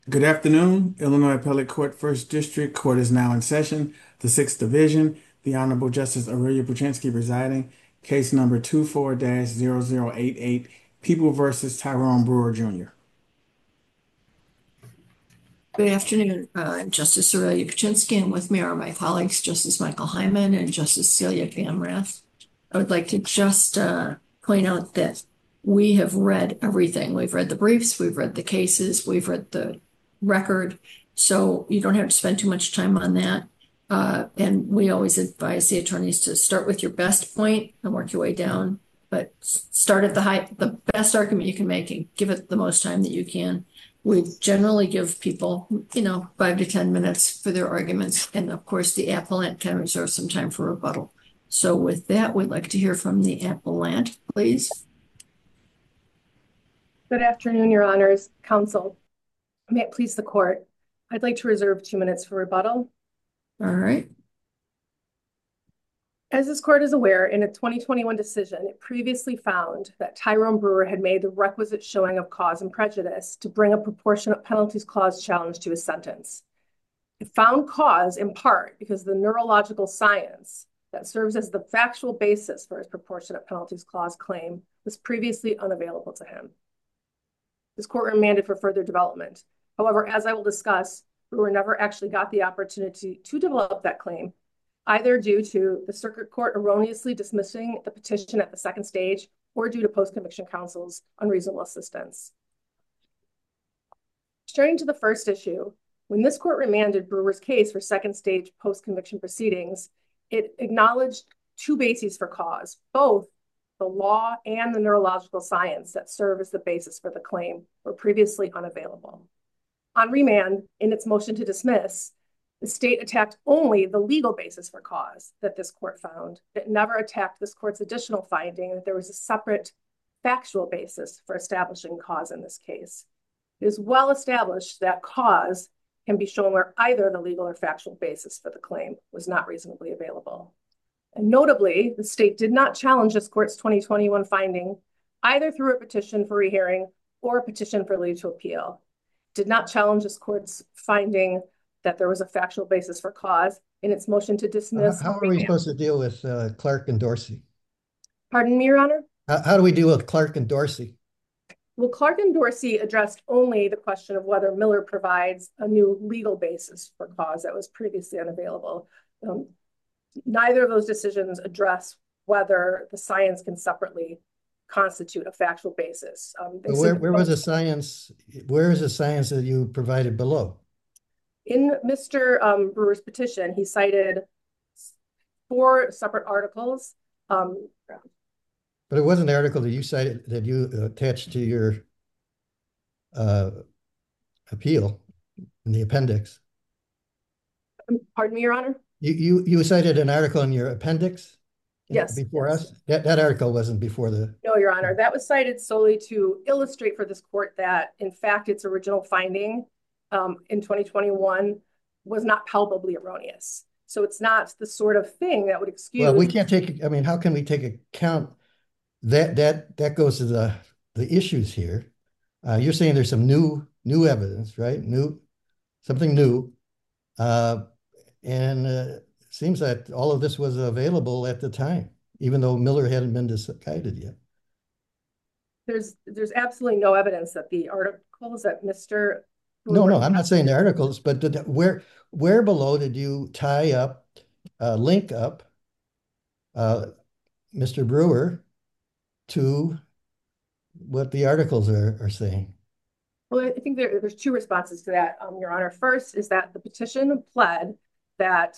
Good afternoon. Illinois Appellate Court First District Court is now in session. The Sixth Division, the Honorable Justice Aurelia Puchinski presiding. Case number 24-0088, People versus Tyrone Brewer Jr. Good afternoon. I'm Justice Aurelia Puchinski, and with me are my colleagues, Justice Michael Hyman and Justice Celia Gamrath. I would like to just point out that we have read everything. We've read the briefs, we've read the cases, we've read the record, so you don't have to spend too much time on that. And we always advise the attorneys to start with your best point and work your way down, but start at the best argument you can make and give it the most time that you can. We generally give people, 5 to 10 minutes for their arguments. And of course, the appellant can reserve some time for rebuttal. So with that, we'd like to hear from the appellant, please. Good afternoon, Your Honors. Counsel, may it please the court, I'd like to reserve 2 minutes for rebuttal. All right. As this court is aware, in a 2021 decision, it previously found that Tyrone Brewer had made the requisite showing of cause and prejudice to bring a proportionate penalties clause challenge to his sentence. It found cause in part because the neurological science that serves as the factual basis for his proportionate penalties clause claim was previously unavailable to him. This court remanded for further development. However, as I will discuss, Brewer never actually got the opportunity to develop that claim, either due to the circuit court erroneously dismissing the petition at the second stage or due to post-conviction counsel's unreasonable assistance. Turning to the first issue, when this court remanded Brewer's case for second stage post-conviction proceedings, it acknowledged two bases for cause, both the law and the neurological science that serve as the basis for the claim were previously unavailable. On remand, in its motion to dismiss, the state attacked only the legal basis for cause that this court found. It never attacked this court's additional finding that there was a separate factual basis for establishing cause in this case. It is well established that cause can be shown where either the legal or factual basis for the claim was not reasonably available. And notably, the state did not challenge this court's 2021 finding either through a petition for rehearing or a petition for leave to appeal. It did not challenge this court's finding that there was a factual basis for cause in its motion to dismiss. How are we supposed to deal with Clark and Dorsey? Pardon me, Your Honor? How do we deal with Clark and Dorsey? Well, Clark and Dorsey addressed only the question of whether Miller provides a new legal basis for cause that was previously unavailable. Neither of those decisions address whether the science can separately constitute a factual basis. Where was the science? Where is the science that you provided below? In Mr. Brewer's petition, he cited 4 separate articles. But it wasn't the article that you cited that you attached to your appeal in the appendix. Pardon me, Your Honor? You cited an article in your appendix? Yes. Before us? That article wasn't before the... No, Your Honor. That was cited solely to illustrate for this court that, in fact, its original finding in 2021 was not palpably erroneous. So it's not the sort of thing that would excuse... Well, we can't take... I mean, how can we take account... That goes to the issues here. You're saying there's some new evidence, right? Something new. And it seems that all of this was available at the time, even though Miller hadn't been decided yet. There's absolutely no evidence that the articles that Mr. No, I'm not saying the articles, but where below did you tie up, link up Mr. Brewer to what the articles are saying? Well, I think there's 2 responses to that, Your Honor. First is that the petition pled that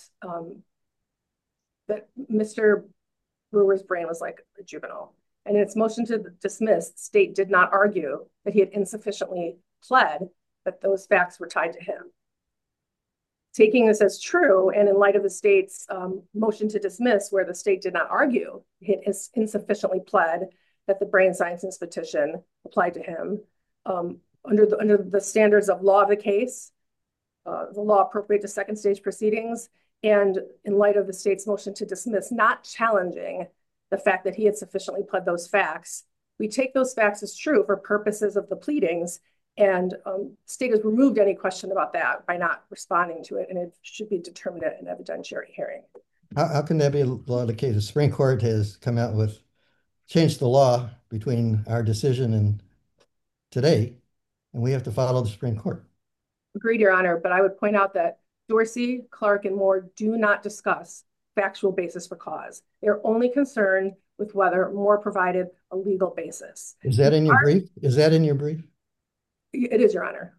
Mr. Brewer's brain was like a juvenile. And in its motion to dismiss, the state did not argue that he had insufficiently pled that those facts were tied to him. Taking this as true, and in light of the state's motion to dismiss, where the state did not argue he had insufficiently pled that the brain sciences petition applied to him, under the standards of law of the case, the law appropriate to second stage proceedings, and in light of the state's motion to dismiss, not challenging the fact that he had sufficiently pled those facts, we take those facts as true for purposes of the pleadings And state has removed any question about that by not responding to it, and it should be determined at an evidentiary hearing. How can that be a law of the case? The Supreme Court has come out with, changed the law between our decision and today, and we have to follow the Supreme Court. Agreed, Your Honor, but I would point out that Dorsey, Clark, and Moore do not discuss factual basis for cause. They're only concerned with whether Moore provided a legal basis. Is that in your brief? Is that in your brief? It is, Your Honor.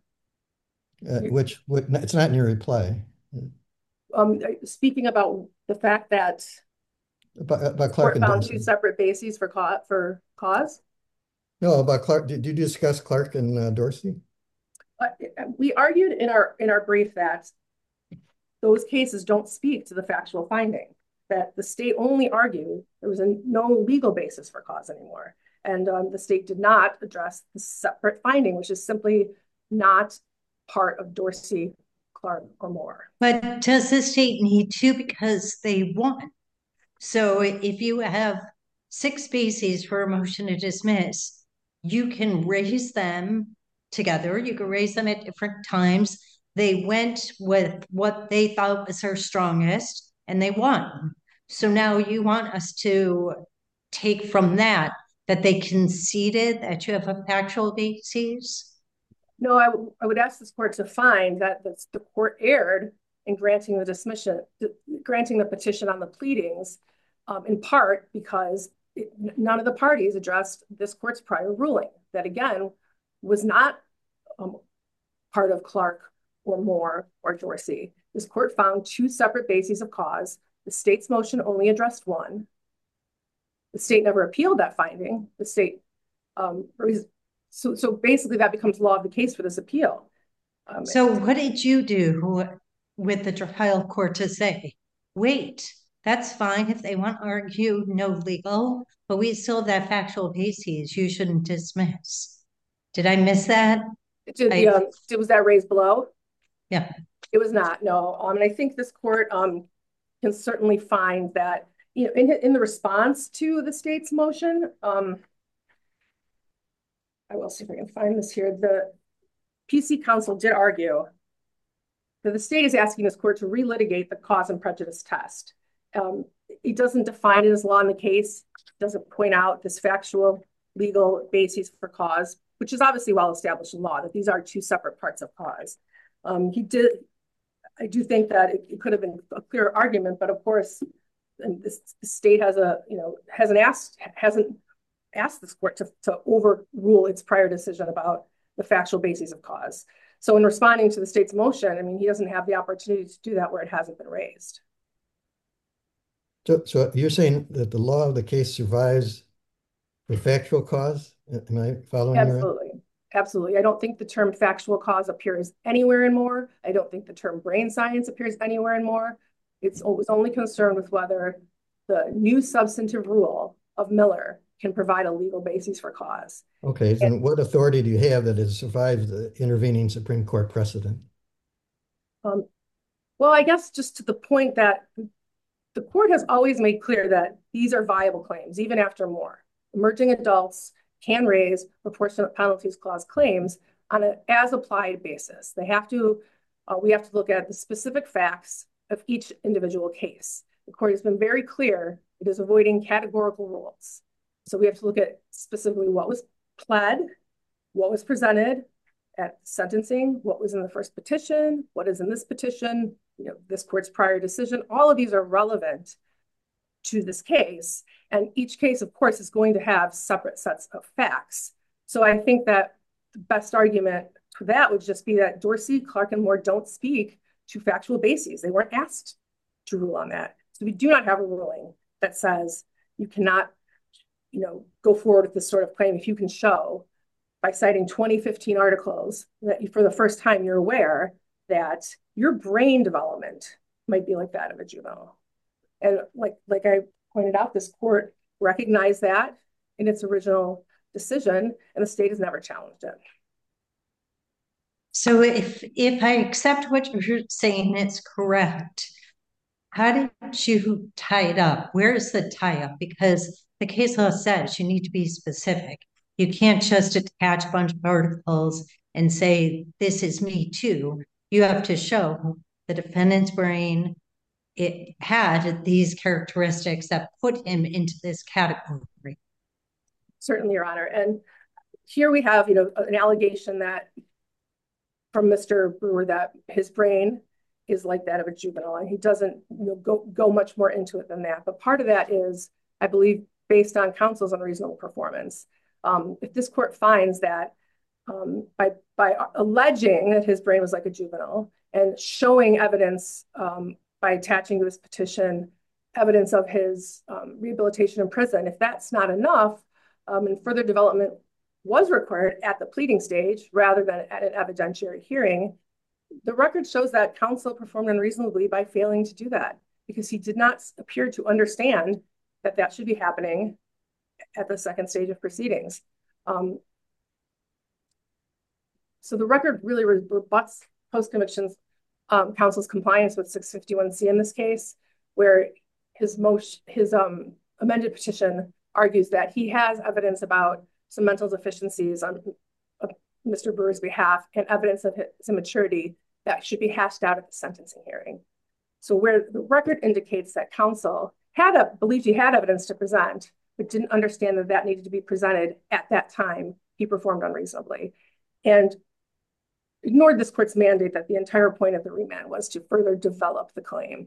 It's not in your reply. Speaking about the fact that about court Clark and found Dorsey. two separate bases for cause. No, about Clark. Did you discuss Clark and Dorsey? We argued in our brief that those cases don't speak to the factual finding, that the state only argued there was no legal basis for cause anymore. And the state did not address the separate finding, which is simply not part of Dorsey, Clark, or Moore. But does the state need to, because they won? So if you have 6 bases for a motion to dismiss, you can raise them together. You can raise them at different times. They went with what they thought was their strongest, and they won. So now you want us to take from that they conceded that you have a factual basis? No, I would ask this court to find that the court erred in granting the petition on the pleadings, in part because none of the parties addressed this court's prior ruling that, again, was not part of Clark or Moore or Dorsey. This court found 2 separate bases of cause. The state's motion only addressed one. The state never appealed that finding. The state, so basically that becomes law of the case for this appeal. So what did you do with the trial court to say, wait, that's fine if they want to argue no legal, but we still have that factual basis. You shouldn't dismiss. Did I miss that? Was that raised below? Yeah. It was not, no. And I think this court can certainly find that, in the response to the state's motion, I will see if I can find this here. The PC counsel did argue that the state is asking this court to relitigate the cause and prejudice test. It doesn't define it as law in the case. It doesn't point out this factual legal basis for cause, which is obviously well established in law, that these are 2 separate parts of cause. I do think that it could have been a clear argument, but of course, the state hasn't asked this court to overrule its prior decision about the factual basis of cause. So in responding to the state's motion, I mean, he doesn't have the opportunity to do that where it hasn't been raised. So you're saying that the law of the case survives the factual cause? Am I following you? Absolutely. Absolutely. I don't think the term factual cause appears anywhere in Moore. I don't think the term brain science appears anywhere in Moore. It was only concerned with whether the new substantive rule of Miller can provide a legal basis for cause. Okay, and what authority do you have that has survived the intervening Supreme Court precedent? Well, I guess just to the point that the court has always made clear that these are viable claims, even after Moore. Emerging adults can raise proportionate penalties clause claims on an as-applied basis. We have to look at the specific facts of each individual case. The court has been very clear it is avoiding categorical rules. So we have to look at specifically what was pled, what was presented at sentencing, what was in the first petition, what is in this petition, this court's prior decision. All of these are relevant to this case. And each case, of course, is going to have separate sets of facts. So I think that the best argument for that would just be that Dorsey, Clark, and Moore don't speak to factual bases. They weren't asked to rule on that. So we do not have a ruling that says you cannot, go forward with this sort of claim if you can show by citing 2015 articles that for the first time you're aware that your brain development might be like that of a juvenile. And like I pointed out, this court recognized that in its original decision, and the state has never challenged it. So if I accept what you're saying, it's correct, how did you tie it up? Where is the tie-up? Because the case law says you need to be specific. You can't just attach a bunch of articles and say, this is me too. You have to show the defendant's brain, it had these characteristics that put him into this category. Certainly, Your Honor. And here we have, an allegation that from Mr. Brewer that his brain is like that of a juvenile, and he doesn't go much more into it than that. But part of that is, I believe, based on counsel's unreasonable performance. If this court finds that by alleging that his brain was like a juvenile and showing evidence by attaching to his petition evidence of his rehabilitation in prison, if that's not enough, and further development was required at the pleading stage rather than at an evidentiary hearing, the record shows that counsel performed unreasonably by failing to do that, because he did not appear to understand that that should be happening at the second stage of proceedings. So the record really rebuts post-convictions counsel's compliance with 651C in this case, where his amended petition argues that he has evidence about some mental deficiencies on Mr. Brewer's behalf and evidence of his immaturity that should be hashed out at the sentencing hearing. So where the record indicates that counsel believed he had evidence to present, but didn't understand that that needed to be presented at that time, he performed unreasonably and ignored this court's mandate that the entire point of the remand was to further develop the claim.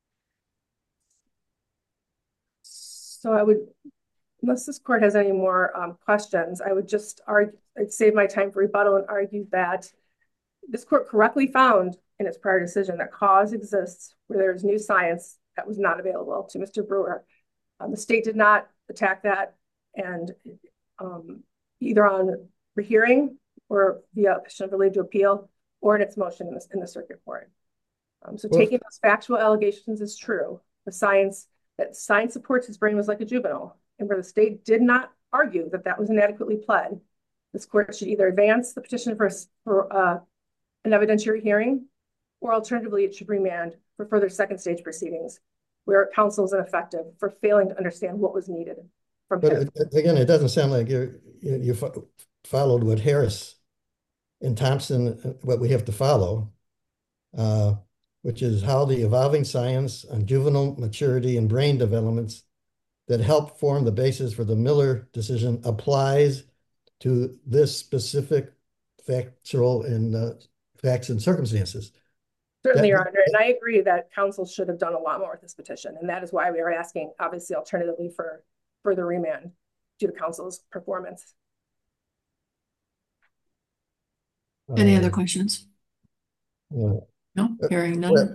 So unless this court has any more questions, I would just argue, I'd save my time for rebuttal and argue that this court correctly found in its prior decision that cause exists where there is new science that was not available to Mr. Brewer. The state did not attack that, and either on rehearing or via petition for leave to appeal or in its motion in the circuit court. So taking those factual allegations is true. The science supports his brain was like a juvenile, and where the state did not argue that that was inadequately pled, this court should either advance the petition for an evidentiary hearing, or alternatively, it should remand for further second stage proceedings where counsel is ineffective for failing to understand what was needed from him. But again, it doesn't sound like you followed what Harris and Thompson, what we have to follow, which is how the evolving science on juvenile maturity and brain developments that help form the basis for the Miller decision applies to this specific factual and facts and circumstances. Certainly, Your Honor, and I agree that counsel should have done a lot more with this petition, and that is why we are asking, obviously, alternatively for further remand due to counsel's performance. Any other questions? No, Hearing none.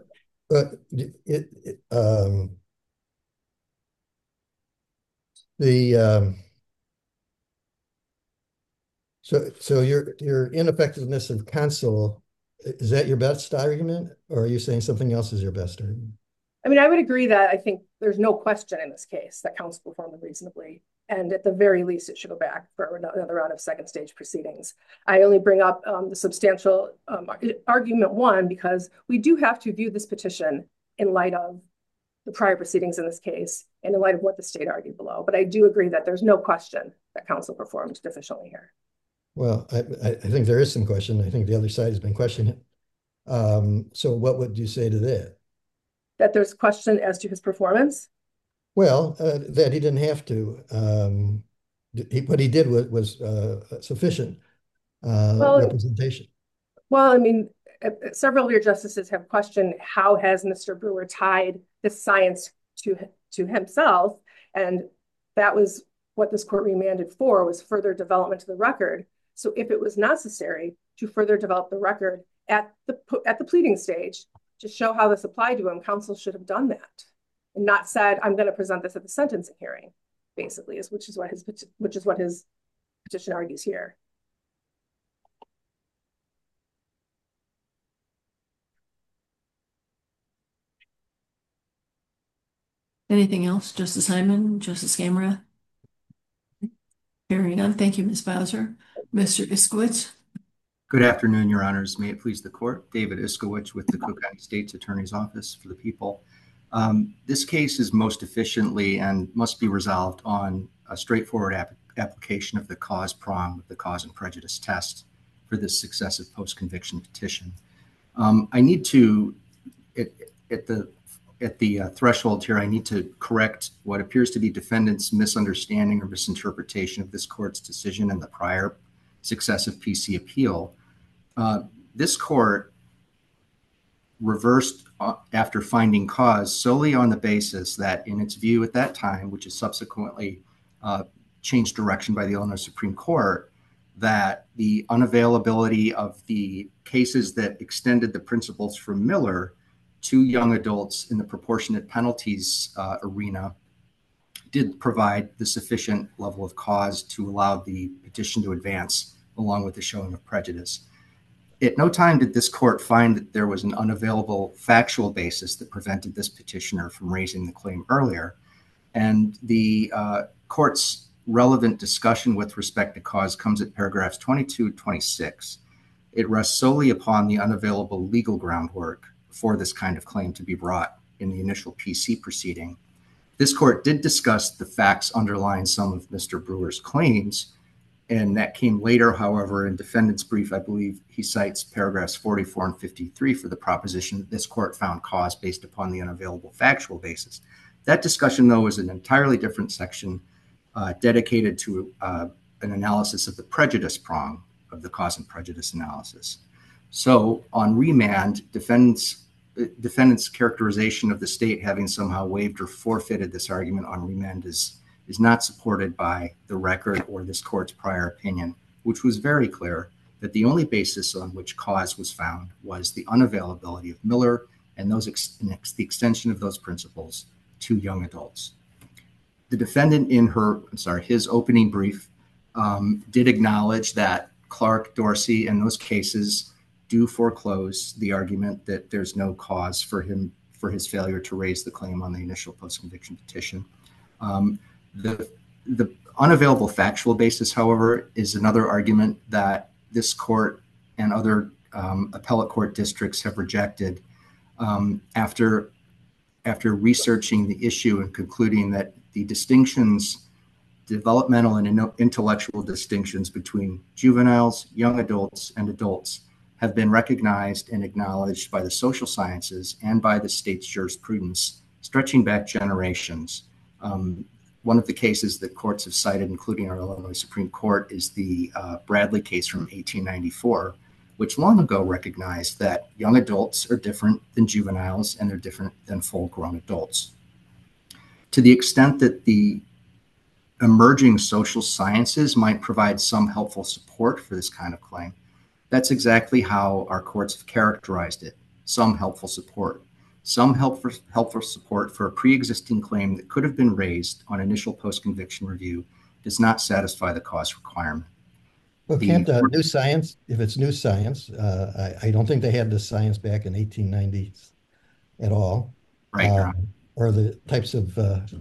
So your ineffectiveness of counsel, is that your best argument, or are you saying something else is your best argument? I mean, I would agree that I think there's no question in this case that counsel performed reasonably, and at the very least, it should go back for another round of second stage proceedings. I only bring up the substantial argument one because we do have to view this petition in light of the prior proceedings in this case and in light of what the state argued below. But I do agree that there's no question that counsel performed deficiently here. Well, I think there is some question. I think the other side has been questioning it. So what would you say to that? That there's question as to his performance? Well, that he didn't have to. What he did was sufficient representation. Well, I mean, several of your justices have questioned how has Mr. Brewer tied this science to himself, and that was what this court remanded for, was further development to the record. So if it was necessary to further develop the record at the pleading stage to show how this applied to him, counsel should have done that and not said, I'm going to present this at the sentencing hearing, basically, which is what his petition argues here. Anything else, Justice Hyman, Justice Gamera? Hearing none. Thank you, Ms. Bowser. Mr. Iskowitz. Good afternoon, Your Honors. May it please the court. David Iskowitz with the Cook County State's Attorney's Office for the People. This case is most efficiently and must be resolved on a straightforward application of the cause prong of the cause and prejudice test. for this successive post-conviction petition. I need to, at the threshold here, I need to correct what appears to be defendant's misunderstanding or misinterpretation of this court's decision in the prior successive PC appeal. This court reversed after finding cause solely on the basis that, in its view at that time, which is subsequently changed direction by the Illinois Supreme Court, that the unavailability of the cases that extended the principles from Miller to young adults in the proportionate penalties arena did provide the sufficient level of cause to allow the petition to advance along with the showing of prejudice. At no time did this court find that there was an unavailable factual basis that prevented this petitioner from raising the claim earlier. And the court's relevant discussion with respect to cause comes at paragraphs 22 to 26. It rests solely upon the unavailable legal groundwork for this kind of claim to be brought in the initial PC proceeding. This court did discuss the facts underlying some of Mr. Brewer's claims, and that came later. However, in defendant's brief, I believe he cites paragraphs 44 and 53 for the proposition that this court found cause based upon the unavailable factual basis. That discussion, though, is an entirely different section dedicated to an analysis of the prejudice prong of the cause and prejudice analysis. So on remand, defendant's characterization of the state having somehow waived or forfeited this argument on remand is not supported by the record or this court's prior opinion, which was very clear that the only basis on which cause was found was the unavailability of Miller and the extension of those principles to young adults. The defendant in his opening brief did acknowledge that Clark, Dorsey, and those cases do foreclose the argument that there's no cause for his failure to raise the claim on the initial post-conviction petition. The unavailable factual basis, however, is another argument that this court and other appellate court districts have rejected after researching the issue and concluding that the distinctions, developmental and intellectual distinctions between juveniles, young adults, and adults have been recognized and acknowledged by the social sciences and by the state's jurisprudence, stretching back generations. One of the cases that courts have cited, including our Illinois Supreme Court, is the Bradley case from 1894, which long ago recognized that young adults are different than juveniles and they're different than full-grown adults. To the extent that the emerging social sciences might provide some helpful support for this kind of claim, that's exactly how our courts have characterized it: some helpful support. Some helpful support for a pre-existing claim that could have been raised on initial post-conviction review does not satisfy the cause requirement. Well, can't new science, if it's new science, I don't think they had this science back in 1890 at all. Right. Or the types of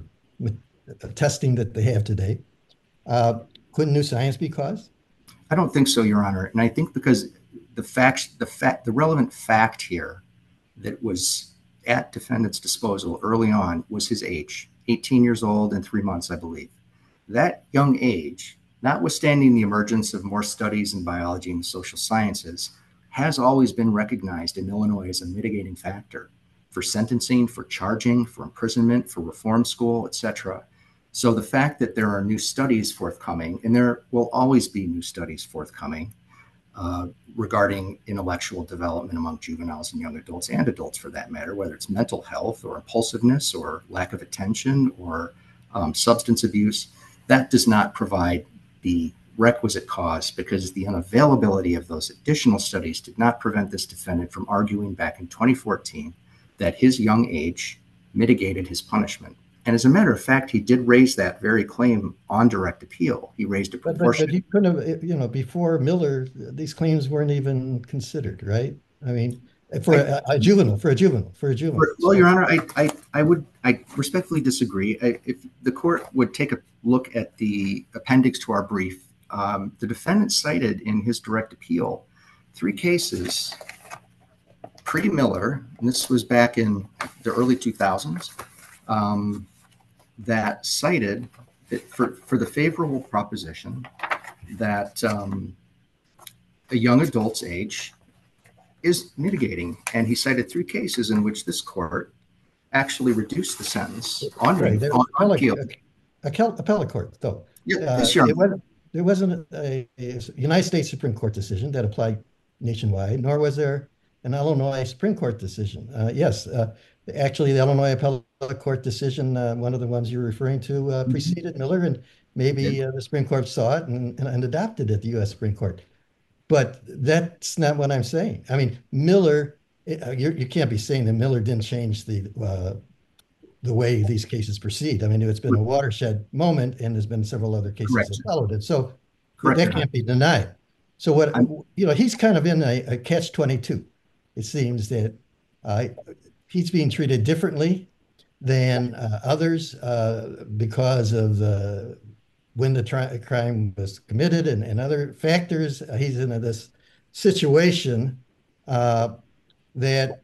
testing that they have today. Couldn't new science be cause? I don't think so, Your Honor. And I think because the relevant fact here that was at defendant's disposal early on was his age, 18 years old and 3 months, I believe. That young age, notwithstanding the emergence of more studies in biology and social sciences, has always been recognized in Illinois as a mitigating factor for sentencing, for charging, for imprisonment, for reform school, etc. So the fact that there are new studies forthcoming, and there will always be new studies forthcoming regarding intellectual development among juveniles and young adults, and adults for that matter, whether it's mental health or impulsiveness or lack of attention or substance abuse, that does not provide the requisite cause, because the unavailability of those additional studies did not prevent this defendant from arguing back in 2014 that his young age mitigated his punishment. And as a matter of fact, he did raise that very claim on direct appeal. He raised a proportion. But he couldn't have, before Miller, these claims weren't even considered, right? I mean, for a juvenile. Well, Your Honor, I respectfully disagree. If the court would take a look at the appendix to our brief, the defendant cited in his direct appeal 3 cases pre-Miller, and this was back in the early 2000s, that cited that for the favorable proposition that a young adult's age is mitigating. And he cited 3 cases in which this court actually reduced the sentence on Right. appeal. Appellate court, though. Yeah, sure. There wasn't a United States Supreme Court decision that applied nationwide, nor was there an Illinois Supreme Court decision. Yes, actually, the Illinois Appellate Court decision, one of the ones you're referring to, preceded Miller, and maybe the Supreme Court saw it and adopted it, the U.S. Supreme Court. But that's not what I'm saying. I mean, Miller, you can't be saying that Miller didn't change the way these cases proceed. I mean, it's been a watershed moment, and there's been several other cases that followed it. So that can't be denied. So he's kind of in a catch-22. It seems that he's being treated differently than others because of when the crime was committed and other factors. He's in this situation that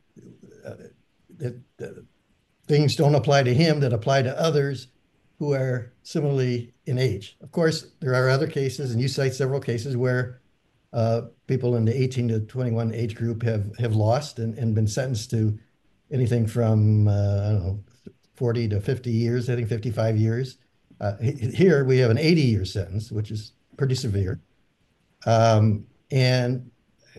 things don't apply to him that apply to others who are similarly in age. Of course, there are other cases, and you cite several cases where people in the 18 to 21 age group have lost and been sentenced to anything from, I don't know, 40 to 50 years, I think 55 years. Here we have an 80-year sentence, which is pretty severe. And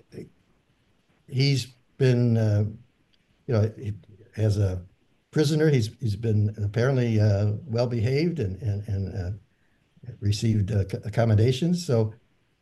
he's been, as a prisoner, he's been apparently well behaved and received accommodations. So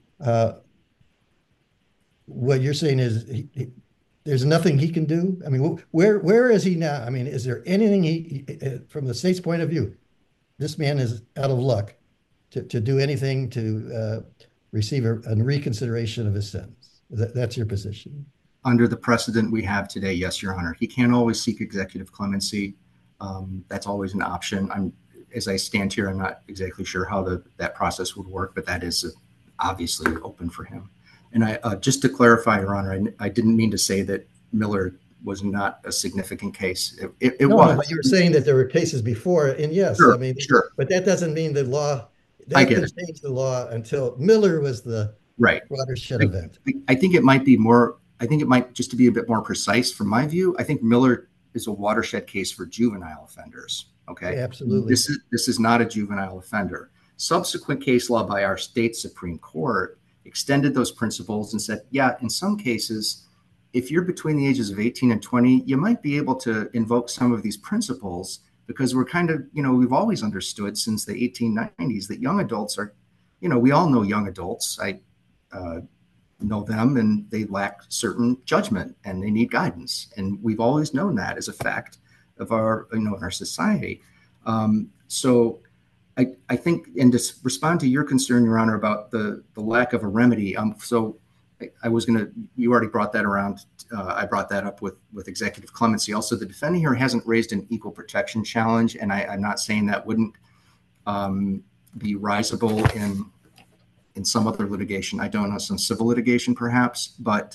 what you're saying is there's nothing he can do. I mean, where is he now? I mean, is there anything from the state's point of view? This man is out of luck to do anything to receive a reconsideration of his sentence. That's your position. Under the precedent we have today, yes, Your Honor. He can't always seek executive clemency. That's always an option. As I stand here, I'm not exactly sure how that process would work, but that is obviously open for him. And just to clarify, Your Honor, I didn't mean to say that Miller was not a significant case. It was. But you were saying that there were cases before, and yes, sure, I mean, sure. But that doesn't mean the law. That didn't change the law until Miller was the watershed event. I think it might be more. I think it might, just to be a bit more precise from my view, I think Miller is a watershed case for juvenile offenders. Okay, yeah, absolutely. This is not a juvenile offender. Subsequent case law by our state Supreme Court extended those principles and said, yeah, in some cases, if you're between the ages of 18 and 20, you might be able to invoke some of these principles because we're kind of, we've always understood since the 1890s that young adults are, we all know young adults. I know them, and they lack certain judgment and they need guidance. And we've always known that as a fact of our, in our society. So I think, and to respond to your concern, Your Honor, about the lack of a remedy. So I was going to, you already brought that around. I brought that up with executive clemency. Also, the defendant here hasn't raised an equal protection challenge. And I'm not saying that wouldn't be risable in some other litigation. I don't know, some civil litigation perhaps, but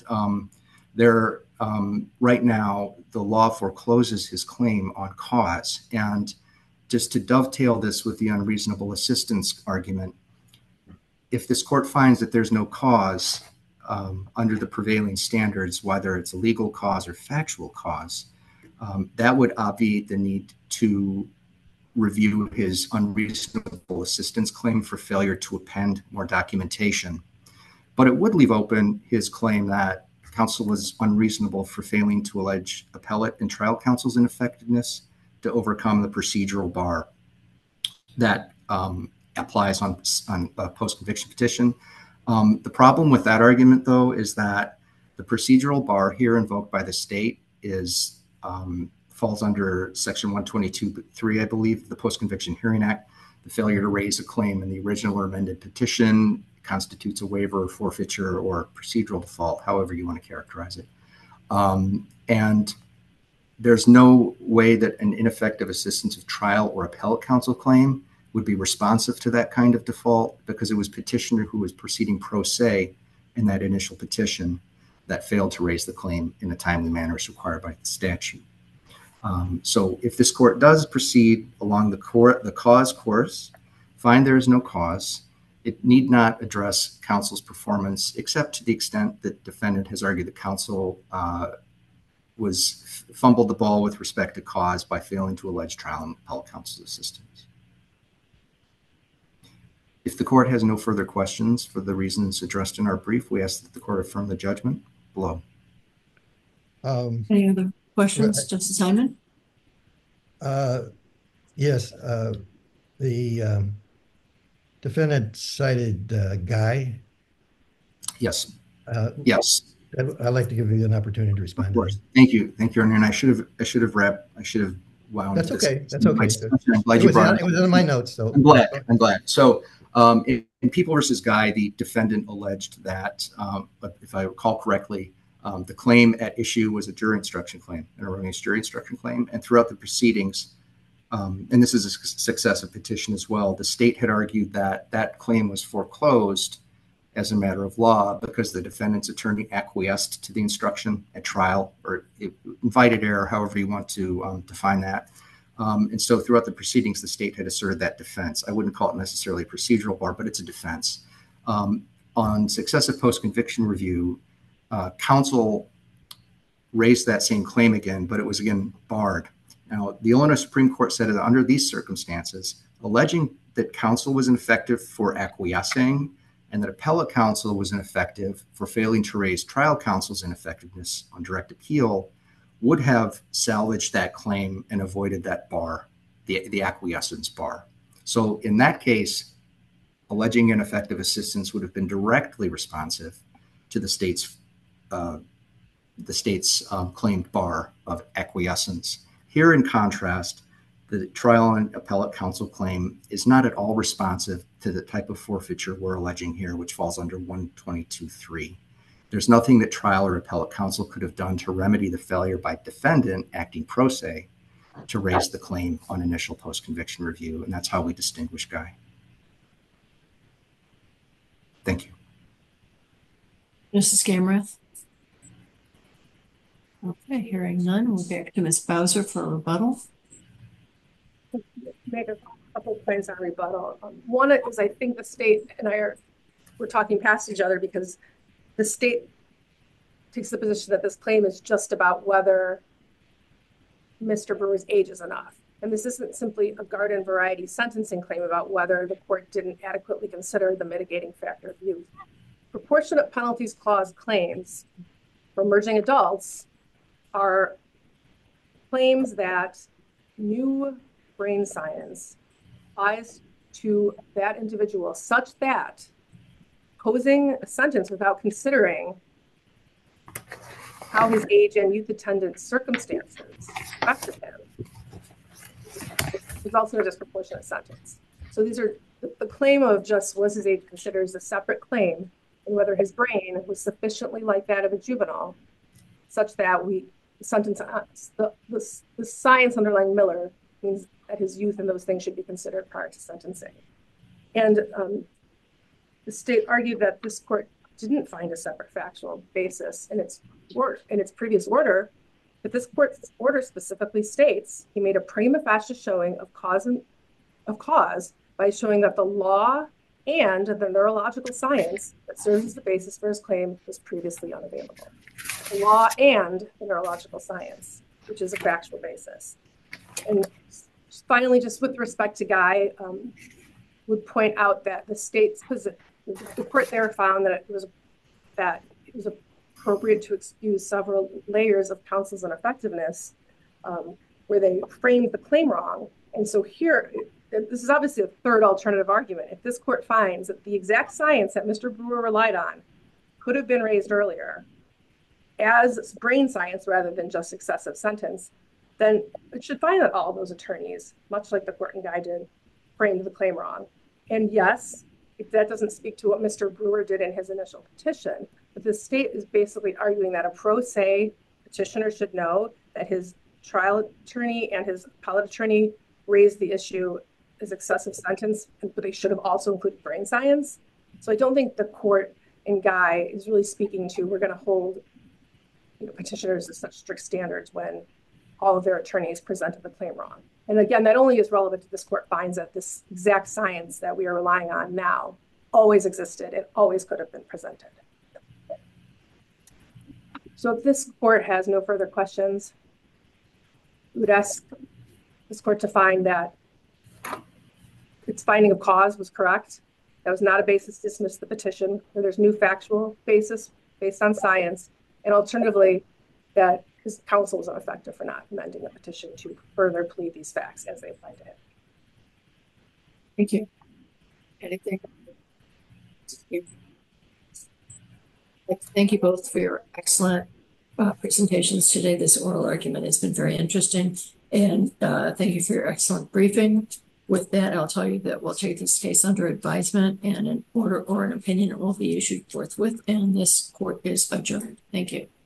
right now the law forecloses his claim on cause. And just to dovetail this with the unreasonable assistance argument, if this court finds that there's no cause under the prevailing standards, whether it's a legal cause or factual cause, that would obviate the need to review his unreasonable assistance claim for failure to append more documentation. But it would leave open his claim that counsel was unreasonable for failing to allege appellate and trial counsel's ineffectiveness to overcome the procedural bar that applies on a post-conviction petition. The problem with that argument, though, is that the procedural bar here invoked by the state is falls under Section 122.3, I believe, of the Post-Conviction Hearing Act. The failure to raise a claim in the original or amended petition constitutes a waiver, forfeiture, or procedural default, however you want to characterize it. And there's no way that an ineffective assistance of trial or appellate counsel claim would be responsive to that kind of default, because it was petitioner who was proceeding pro se in that initial petition that failed to raise the claim in a timely manner as required by the statute. So if this court does proceed along the cause course, find there is no cause, It need not address counsel's performance, except to the extent that defendant has argued that counsel fumbled the ball with respect to cause by failing to allege trial and appellate counsel's assistance. If the court has no further questions for the reasons addressed in our brief, we ask that the court affirm the judgment below. Any other questions, Justice Hyman? Yes, the defendant cited Guy. Yes. Yes. I'd like to give you an opportunity to respond. Of course. Thank you, Your Honor. And I should have wound. That's okay. That's okay. I'm glad you brought it. It was in my notes, so I'm glad. So, in People versus Guy, the defendant alleged that, if I recall correctly, the claim at issue was a jury instruction claim, an erroneous jury instruction claim, and throughout the proceedings, and this is a successive petition as well, the state had argued that that claim was foreclosed as a matter of law because the defendant's attorney acquiesced to the instruction at trial, or invited error, however you want to define that. And so throughout the proceedings, the state had asserted that defense. I wouldn't call it necessarily a procedural bar, but it's a defense. On successive post-conviction review, counsel raised that same claim again, but it was again barred. Now, the Illinois Supreme Court said that under these circumstances, alleging that counsel was ineffective for acquiescing and that appellate counsel was ineffective for failing to raise trial counsel's ineffectiveness on direct appeal would have salvaged that claim and avoided that bar, the acquiescence bar. So in that case, alleging ineffective assistance would have been directly responsive to the state's claimed bar of acquiescence. Here, in contrast, the trial and appellate counsel claim is not at all responsive to the type of forfeiture we're alleging here, which falls under 122.3. There's nothing that trial or appellate counsel could have done to remedy the failure by defendant acting pro se to raise the claim on initial post-conviction review, and that's how we distinguish Guy. Thank you. Justice Gamrath? Okay, hearing none, we'll back to Ms. Bowser for a rebuttal. Make a couple points on rebuttal. One is, I think the state and I we're talking past each other because the state takes the position that this claim is just about whether Mr. Brewer's age is enough. And this isn't simply a garden variety sentencing claim about whether the court didn't adequately consider the mitigating factor of youth. Proportionate penalties clause claims for emerging adults are claims that new brain science applies to that individual such that posing a sentence without considering how his age and youth attendant circumstances affected him results in a disproportionate sentence. So these are the claim of just was his age considered as a separate claim, and whether his brain was sufficiently like that of a juvenile such that we sentence the science underlying Miller means that his youth and those things should be considered prior to sentencing. And the state argued that this court didn't find a separate factual basis in its previous order, but this court's order specifically states he made a prima facie showing of cause by showing that the law and the neurological science that serves as the basis for his claim was previously unavailable. The law and the neurological science, which is a factual basis. And finally, just with respect to Guy, would point out that the court there found that it was appropriate to excuse several layers of counsel's ineffectiveness where they framed the claim wrong. And so here, this is obviously a third alternative argument. If this court finds that the exact science that Mr. Brewer relied on could have been raised earlier as brain science rather than just excessive sentence, then it should find that all of those attorneys, much like the court in Guy did, framed the claim wrong. And yes, if that doesn't speak to what Mr. Brewer did in his initial petition, but the state is basically arguing that a pro se petitioner should know that his trial attorney and his appellate attorney raised the issue as excessive sentence, but they should have also included brain science. So I don't think the court in Guy is really speaking to we're going to hold petitioners to such strict standards when all of their attorneys presented the claim wrong. And again, that only is relevant to this court finds that this exact science that we are relying on now always existed. It always could have been presented. So if this court has no further questions, we would ask this court to find that its finding of cause was correct. That was not a basis to dismiss the petition, where there's new factual basis based on science, and alternatively, that his counsel was ineffective for not amending the petition to further plead these facts as they apply to him. Thank you. Anything? Thank you both for your excellent presentations today. This oral argument has been very interesting, and thank you for your excellent briefing. With that, I'll tell you that we'll take this case under advisement, and an order or an opinion will be issued forthwith, and this court is adjourned. Thank you.